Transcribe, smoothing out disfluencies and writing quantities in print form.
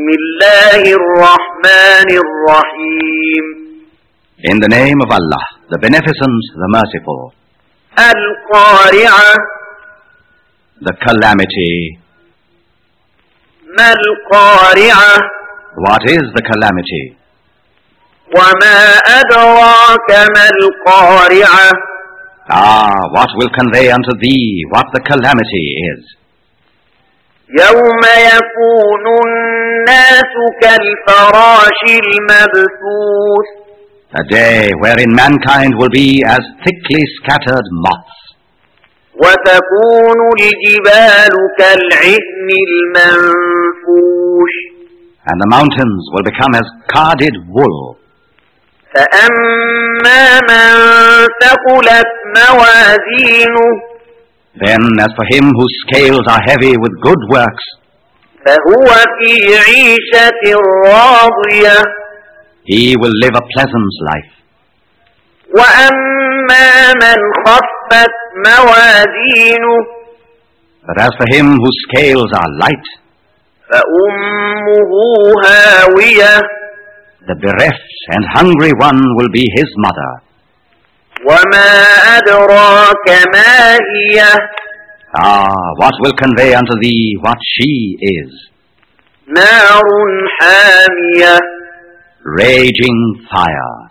بسم الله الرحمن الرحيم. In the name of Allah, the Beneficent, the Merciful. القارعة. The calamity. ما القارعة. What is the calamity? وما أدراك ما القارعة. What will convey unto thee what the calamity is? يوم يكون الناس كالفراش المبثوث. A day wherein mankind will be as thickly scattered moths. وتكون الجبال كالعهن المنفوش. And the mountains will become as carded wool. فأما من ثقلت موازينه. Then as for him whose scales are heavy with good works, فهو في عيشة راضية. he will live a pleasant life. وأما من خفت موازينه. But as for him whose scales are light, فأمه هاوية. the bereft and hungry one will be his mother. وما أدراك ما هي. What will convey unto thee what she is? نار حامية. Raging fire.